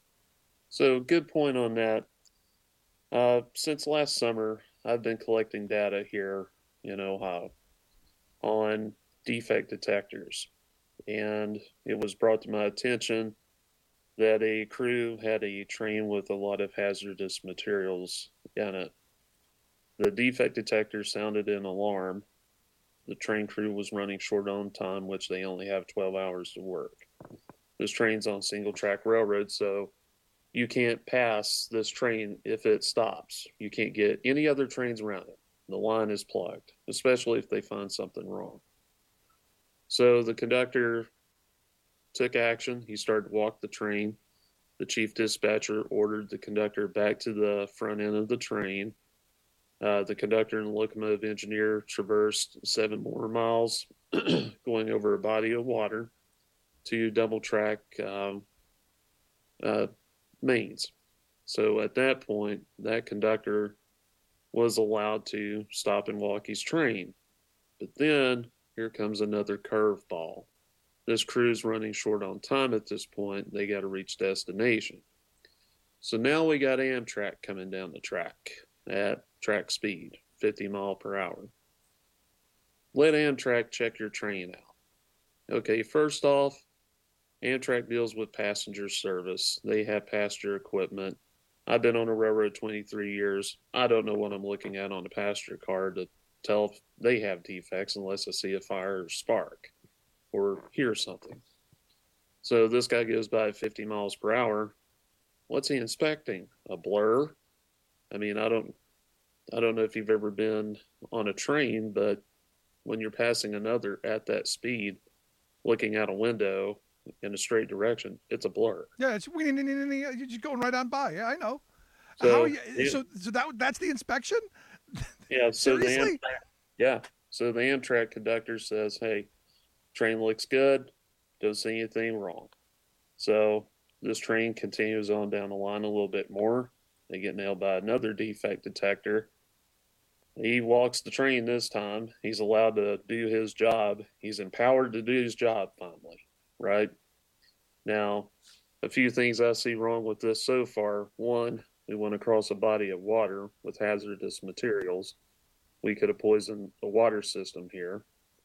So good point on that. Uh, since last summer, I've been collecting data here in Ohio on defect detectors, and it was brought to my attention that a crew had a train with a lot of hazardous materials in it. The defect detector sounded an alarm. The train crew was running short on time, which they only have twelve hours to work. This train's on single track railroad, so you can't pass this train if it stops. You can't get any other trains around it. The line is plugged, especially if they find something wrong. So the conductor took action. He started to walk the train. The chief dispatcher ordered the conductor back to the front end of the train. Uh, the conductor and the locomotive engineer traversed seven more miles going over a body of water to double track um, uh, mains. So at that point, that conductor was allowed to stop and walk his train. But then here comes another curveball. This crew's running short on time at this point. They got to reach destination. So now we got Amtrak coming down the track at track speed, fifty mile per hour. Let Amtrak check your train out. Okay, first off, Amtrak deals with passenger service. They have passenger equipment. I've been on a railroad twenty-three years. I don't know what I'm looking at on a passenger car to tell if they have defects unless I see a fire or spark or hear something. So this guy goes by fifty miles per hour. What's he inspecting? A blur? I mean, I don't, I don't know if you've ever been on a train, but when you're passing another at that speed, looking out a window in a straight direction, it's a blur. Yeah, it's you're just going right on by. Yeah, I know. So, How you, it, so, so that that's the inspection? Yeah. So the Seriously? Amtrak, yeah. So the Amtrak conductor says, "Hey, train looks good. Don't see anything wrong." So this train continues on down the line a little bit more. They get nailed by another defect detector. He walks the train this time. He's allowed to do his job. He's empowered to do his job finally, right? Now, a few things I see wrong with this so far. One, we went across a body of water with hazardous materials. We could have poisoned the water system here,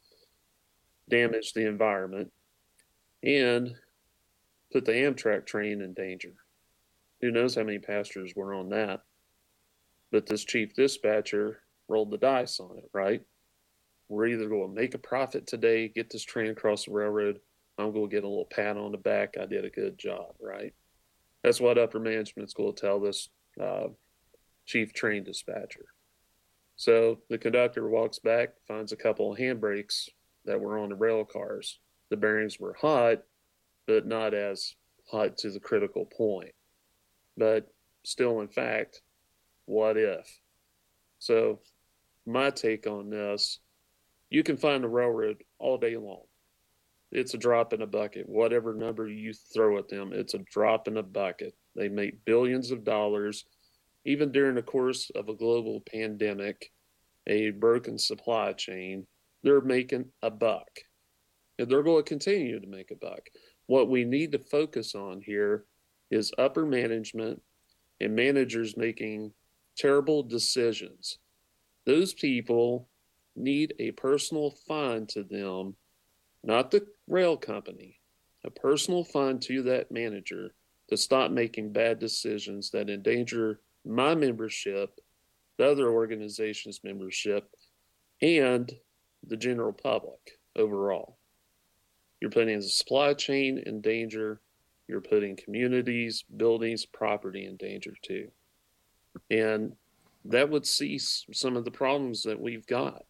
damaged the environment, and put the Amtrak train in danger. Who knows how many passengers were on that? But this chief dispatcher rolled the dice on it, right? We're either going to make a profit today, get this train across the railroad. I'm going to get a little pat on the back. I did a good job, right? That's what upper management's going to tell this uh, chief train dispatcher. So the conductor walks back, finds a couple of handbrakes that were on the rail cars. The bearings were hot, but not as hot to the critical point. But still, in fact, what if? So my take on this, you can find the railroad all day long. It's a drop in a bucket. Whatever number you throw at them, it's a drop in a bucket. They make billions of dollars. Even during the course of a global pandemic, a broken supply chain, they're making a buck. And they're going to continue to make a buck. What we need to focus on here is upper management and managers making terrible decisions. Those people need a personal fine to them, not the rail company, a personal fine to that manager to stop making bad decisions that endanger my membership, the other organization's membership, and the general public overall. You're putting the supply chain in danger. You're putting communities, buildings, property in danger too. And that would cease some of the problems that we've got.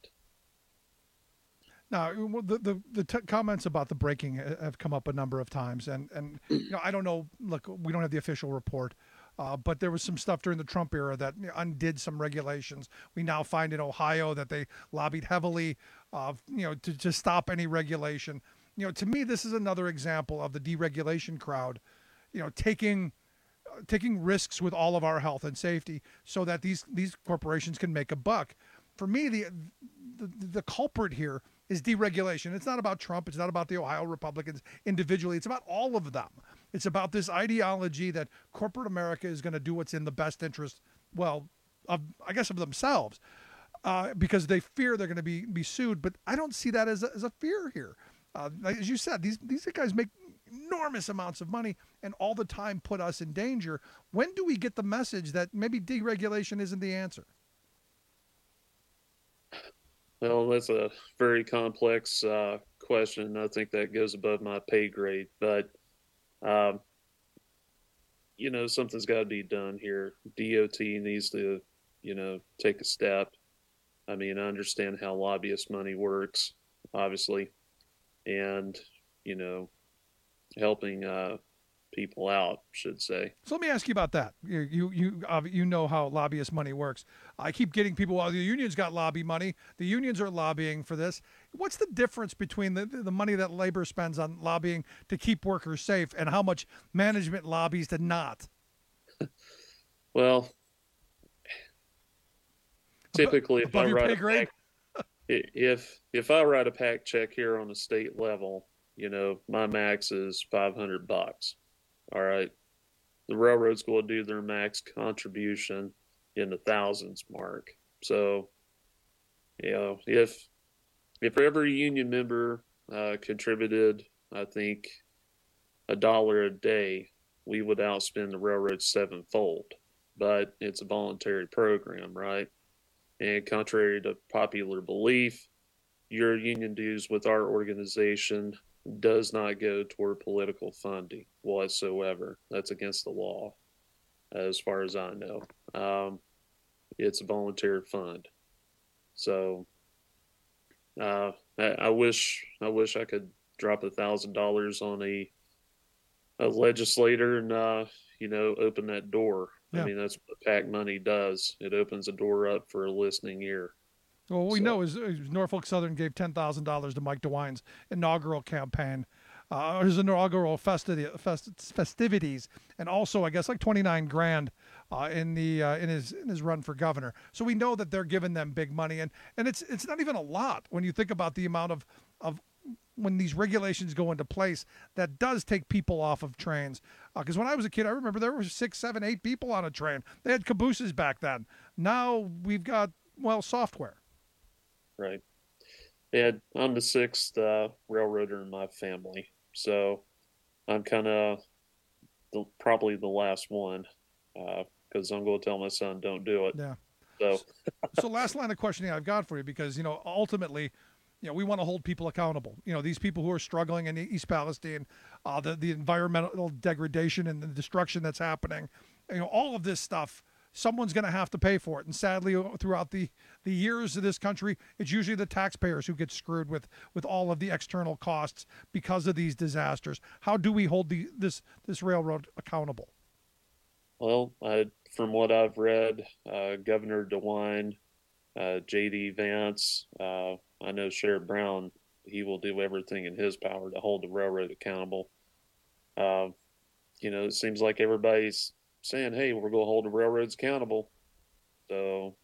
Now, the the, the t- comments about the braking have come up a number of times, and and you know, I don't know. Look, we don't have the official report, uh, but there was some stuff during the Trump era that you know, undid some regulations. We now find in Ohio that they lobbied heavily, uh, you know, to to stop any regulation. You know, to me, this is another example of the deregulation crowd, you know, taking uh, taking risks with all of our health and safety so that these these corporations can make a buck. For me, the the, the culprit here is deregulation. It's not about Trump. It's not about the Ohio Republicans individually. It's about all of them. It's about this ideology that corporate America is going to do what's in the best interest, well, of I guess of themselves, uh, because they fear they're going to be be sued. But I don't see that as a, as a fear here. Uh, as you said, these these guys make enormous amounts of money and all the time put us in danger. When do we get the message that maybe deregulation isn't the answer? Well, that's a very complex uh, question. I think that goes above my pay grade. But, um, you know, something's got to be done here. D O T needs to, you know, take a step. I mean, I understand how lobbyist money works, obviously. And, you know, helping uh, people out, should say. So let me ask you about that. You you you, uh, you know how lobbyist money works. I keep getting people, well, the unions got lobby money. The unions are lobbying for this. What's the difference between the, the money that labor spends on lobbying to keep workers safe and how much management lobbies to not? Well, typically, above, if above I your pay grade? Fact, if if I write a pack check here on a state level, you know, my max is five hundred bucks. All right. The railroad's going to do their max contribution in the thousands mark. So, you know, if if every union member uh, contributed, I think, a dollar a day, we would outspend the railroad sevenfold. But it's a voluntary program, right? And contrary to popular belief, your union dues with our organization does not go toward political funding whatsoever. That's against the law, as far as I know. Um, it's a volunteer fund. So uh, I, I wish I wish I could drop a thousand dollars on a a legislator and uh, you know, open that door. Yeah. I mean, that's what PAC money does. It opens the door up for a listening ear. Well, what we So- know is, is Norfolk Southern gave ten thousand dollars to Mike DeWine's inaugural campaign, uh, his inaugural festi- fest- festivities, and also I guess like twenty-nine grand uh, in the uh, in his in his run for governor. So we know that they're giving them big money, and and it's it's not even a lot when you think about the amount of of when these regulations go into place. That does take people off of trains. Because uh, when I was a kid, I remember there were six, seven, eight people on a train. They had cabooses back then. Now we've got, well, software. Right. Yeah, I'm the sixth uh, railroader in my family, so I'm kind of the, probably the last one because I'm going to tell my son don't do it. Yeah. So, So last line of questioning I've got for you, because, you know, ultimately, you know, we want to hold people accountable. You know, these people who are struggling in East Palestine, uh, the, the environmental degradation and the destruction that's happening, you know, all of this stuff, someone's going to have to pay for it. And sadly, throughout the, the years of this country, it's usually the taxpayers who get screwed with, with all of the external costs because of these disasters. How do we hold the, this, this railroad accountable? well, I, from what I've read, uh, Governor DeWine, uh, J D Vance, uh, I know Sheriff Brown, he will do everything in his power to hold the railroad accountable. Uh, you know, it seems like everybody's saying, hey, we're going to hold the railroads accountable. So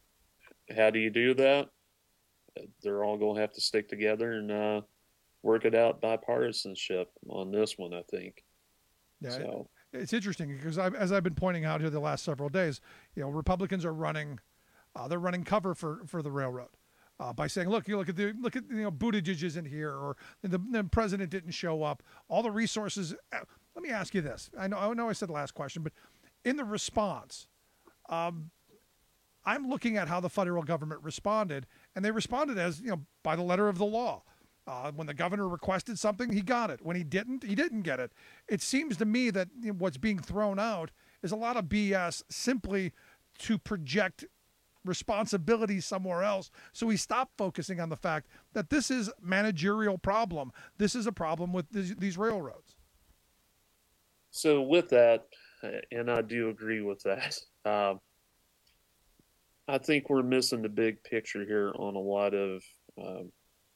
how do you do that? They're all going to have to stick together and uh, work it out bipartisanship on this one, I think. Yeah, so. It's interesting because I've, as I've been pointing out here the last several days, you know, Republicans are running, uh, they're running cover for, for the railroad. Uh, by saying, look, you look at the look at you know Buttigieg isn't here, or the, the president didn't show up. All the resources. Uh, let me ask you this. I know I know I said the last question, but in the response, um, I'm looking at how the federal government responded, and they responded as you know by the letter of the law. Uh, when the governor requested something, he got it. When he didn't, he didn't get it. It seems to me that you know, what's being thrown out is a lot of B S simply to project responsibility somewhere else, so we stop focusing on the fact that this is managerial problem. This is a problem with these, these railroads. So with that, and I do agree with that, um, I think we're missing the big picture here on a lot of um,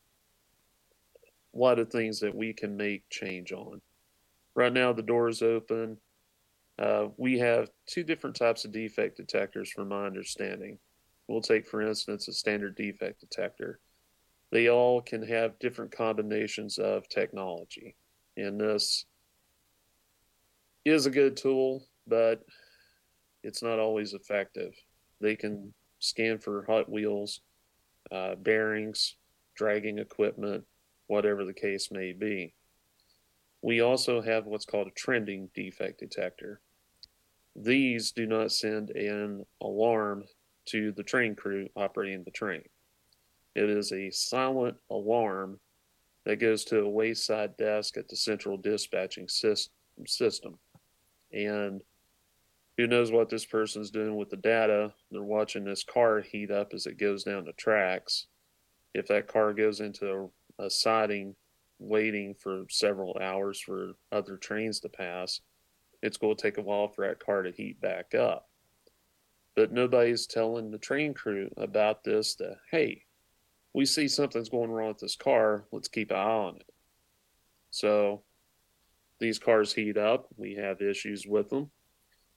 a lot of things that we can make change on. Right now, the door is open. Uh, we have two different types of defect detectors, from my understanding. We'll take, for instance, a standard defect detector. They all can have different combinations of technology. And this is a good tool, but it's not always effective. They can scan for hot wheels, uh, bearings, dragging equipment, whatever the case may be. We also have what's called a trending defect detector. These do not send an alarm to the train crew operating the train. It is a silent alarm that goes to a wayside desk at the central dispatching system. And who knows what this person's doing with the data. They're watching this car heat up as it goes down the tracks. If that car goes into a, a siding waiting for several hours for other trains to pass, it's going to take a while for that car to heat back up. But nobody's telling the train crew about this, that, hey, we see something's going wrong with this car. Let's keep an eye on it. So these cars heat up. We have issues with them.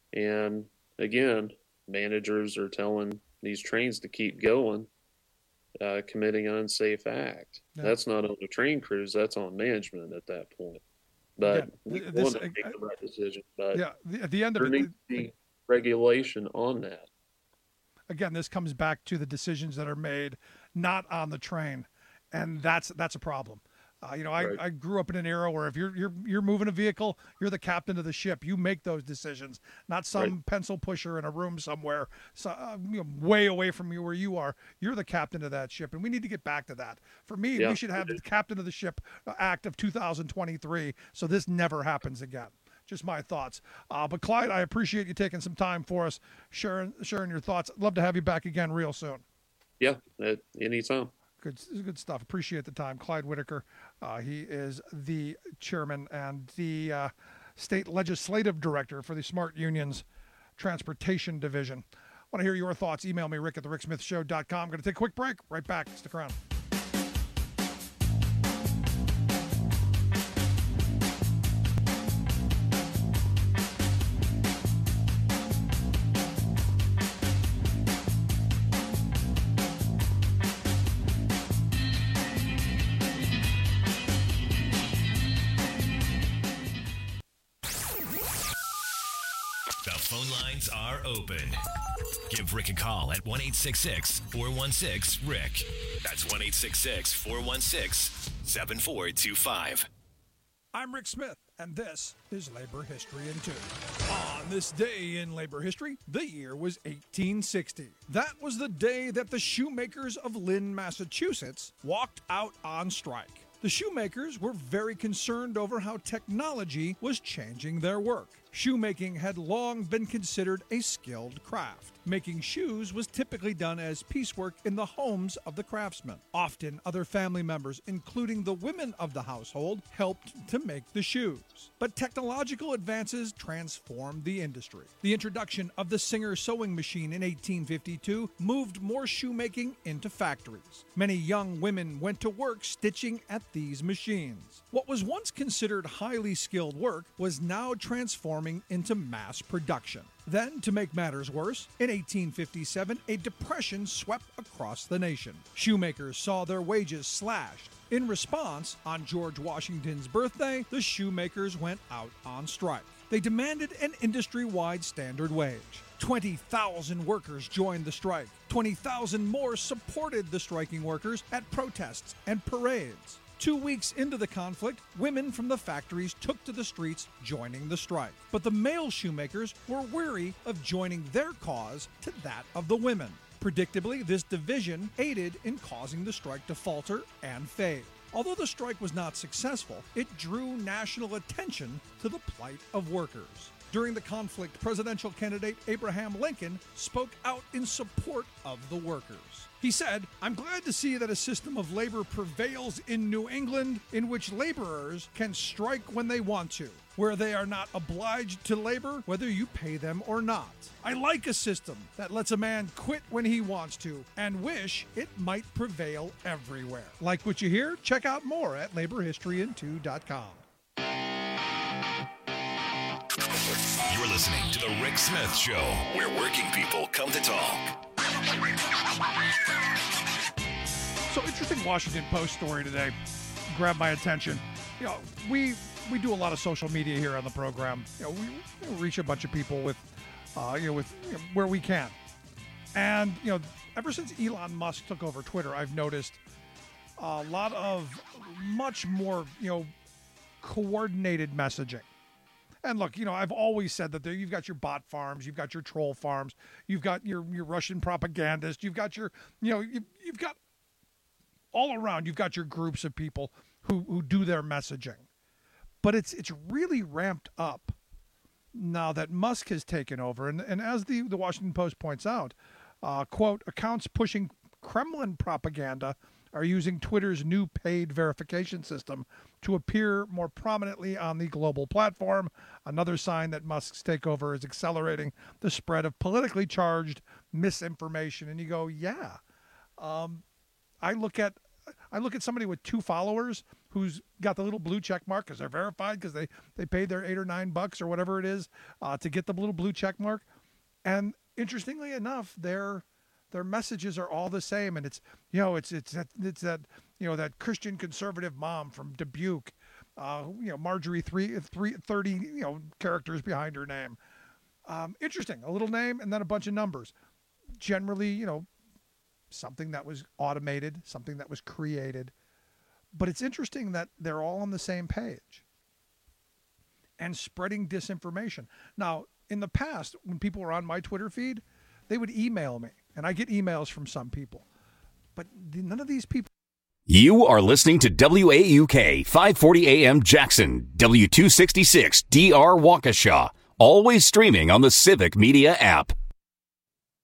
And again, managers are telling these trains to keep going. uh, committing an unsafe act. Yeah. That's not on the train crews. That's on management at that point. But Again, we th- this- want to make the right decision. But Yeah, the, at the end of there it, needs to be regulation on that. again, this comes back to the decisions that are made not on the train, and that's that's a problem. Uh, you know, I, Right. I grew up in an era where if you're you're you're moving a vehicle, you're the captain of the ship. You make those decisions, not some Right. pencil pusher in a room somewhere, so, uh, you know, way away from you where you are. You're the captain of that ship, and we need to get back to that. For me, Yeah. we should have the captain of the ship uh, act of two thousand twenty-three, so this never happens again. Just my thoughts. Uh, but Clyde, I appreciate you taking some time for us, sharing sharing your thoughts. I'd love to have you back again real soon. Yeah, at any time. Good, good stuff. Appreciate the time. Clyde Whitaker, uh, he is the chairman and the uh, state legislative director for the Smart Unions Transportation Division. Want to hear your thoughts? Email me, rick at the rick smith show dot com. I'm going to take a quick break. Right back. Stick around. The phone lines are open. Give Rick a call at one eight six six, four one six, Rick. That's one eight six six, four one six, seven four two five. I'm Rick Smith, and this is Labor History in Two. On this day in labor history, the year was eighteen sixty. That was the day that the shoemakers of Lynn, Massachusetts, walked out on strike. The shoemakers were very concerned over how technology was changing their work. Shoemaking had long been considered a skilled craft. Making shoes was typically done as piecework in the homes of the craftsmen. Often, other family members, including the women of the household, helped to make the shoes. But technological advances transformed the industry. The introduction of the Singer sewing machine in eighteen fifty-two moved more shoemaking into factories. Many young women went to work stitching at these machines. What was once considered highly skilled work was now transforming into mass production. Then, to make matters worse, in eighteen fifty-seven, a depression swept across the nation. Shoemakers saw their wages slashed. In response, on George Washington's birthday, the shoemakers went out on strike. They demanded an industry-wide standard wage. twenty thousand workers joined the strike. twenty thousand more supported the striking workers at protests and parades. Two weeks into the conflict, women from the factories took to the streets, joining the strike. But the male shoemakers were weary of joining their cause to that of the women. Predictably, this division aided in causing the strike to falter and fade. Although the strike was not successful, it drew national attention to the plight of workers. During the conflict, presidential candidate Abraham Lincoln spoke out in support of the workers. He said, "I'm glad to see that a system of labor prevails in New England in which laborers can strike when they want to, where they are not obliged to labor whether you pay them or not. I like a system that lets a man quit when he wants to and wish it might prevail everywhere." Like what you hear? Check out more at labor history in two dot com. You're listening to The Rick Smith Show, where working people come to talk. So interesting Washington Post story today grabbed my attention. You know, we we do a lot of social media here on the program. You know, we, we reach a bunch of people with, uh, you know, with you know, where we can. And you know, ever since Elon Musk took over Twitter, I've noticed a lot of much more, you know, coordinated messaging. And look, you know, I've always said that there you've got your bot farms, you've got your troll farms, you've got your your Russian propagandists, you've got your, you know, you, you've got all around, you've got your groups of people who, who do their messaging. But it's it's really ramped up now that Musk has taken over. And, and as the, the Washington Post points out, uh, quote, accounts pushing Kremlin propaganda are using Twitter's new paid verification system to appear more prominently on the global platform. Another sign that Musk's takeover is accelerating the spread of politically charged misinformation. And you go, yeah. Um, I look at I look at somebody with two followers who's got the little blue check mark because they're verified because they, they paid their eight or nine bucks or whatever it is uh, to get the little blue check mark. And interestingly enough, they're Their messages are all the same, and it's you know it's it's that it's that you know that Christian conservative mom from Dubuque, uh, you know Marjorie three three thirty you know characters behind her name. Um, interesting, a little name and then a bunch of numbers. Generally, you know, something that was automated, something that was created. But it's interesting that they're all on the same page and spreading disinformation. Now, in the past, when people were on my Twitter feed, they would email me, and I get emails from some people. But none of these people. You are listening to W A U K five forty A M Jackson, W two sixty-six D R Waukesha, always streaming on the Civic Media app.